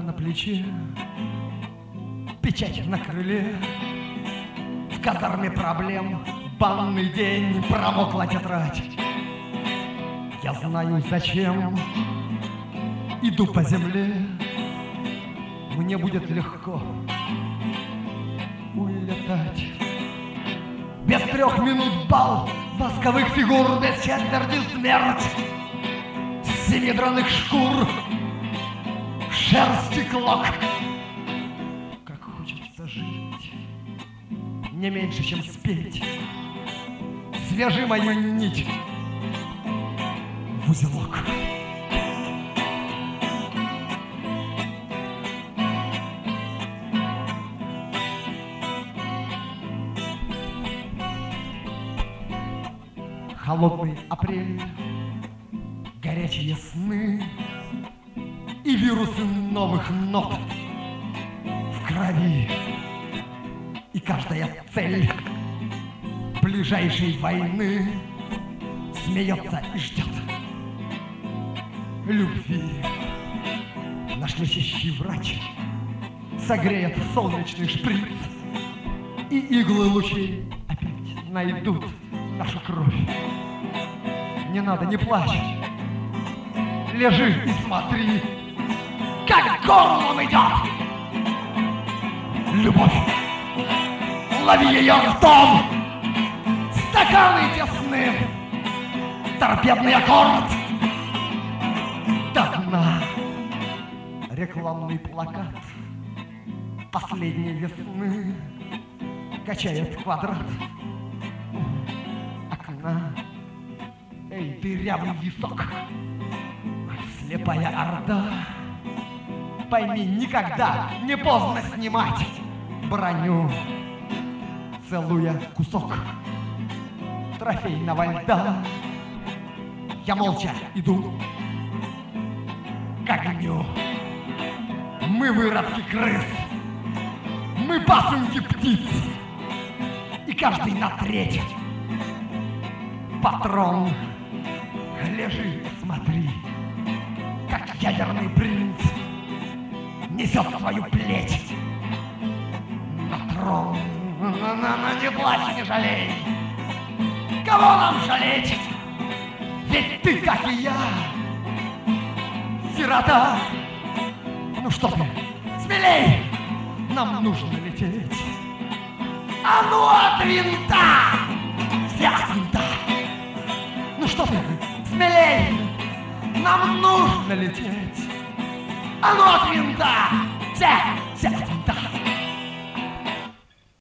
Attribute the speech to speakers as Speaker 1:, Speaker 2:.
Speaker 1: на плече, печать на крыле. В казарме проблем банный день, промокла тетрадь. Я знаю, зачем иду по земле. Мне будет легко улетать. Без 3 минут бал восковых фигур, без четверти смерть. С 7 драных шкур, шерсти клок. Как хочется жить, не меньше, чем спеть. Свяжи мою нить в узелок. Холодный апрель, горячие сны и вирусы новых нот в крови. И каждая цель ближайшей войны смеется и ждет любви. Наш лечащий врач согреет солнечный шприц, и иглы лучей опять найдут нашу кровь. Не надо, не плачь, лежи и смотри, как горлом идет любовь. Лови ее ртом, стаканы тесны, торпедный аккорд до дна. Рекламный плакат последней весны качает квадрат окна. Эй, дырявый висок, слепая орда, пойми, никогда не поздно снимать броню, целуя кусок трофейного льда. Я молча иду к огню. Мы выродки крыс, мы пасынки птиц, и каждый на треть патрон. Лежи и смотри, как ядерный принц несет свою плеть на трон. Не плачь, не жалей, кого нам жалеть? Ведь ты, как и я, сирота. Ну что ты, смелей, нам нужно лететь. А ну от винта, все от винта. Ну что ты, смелей, нам нужно лететь. А ну от винта, все от винта.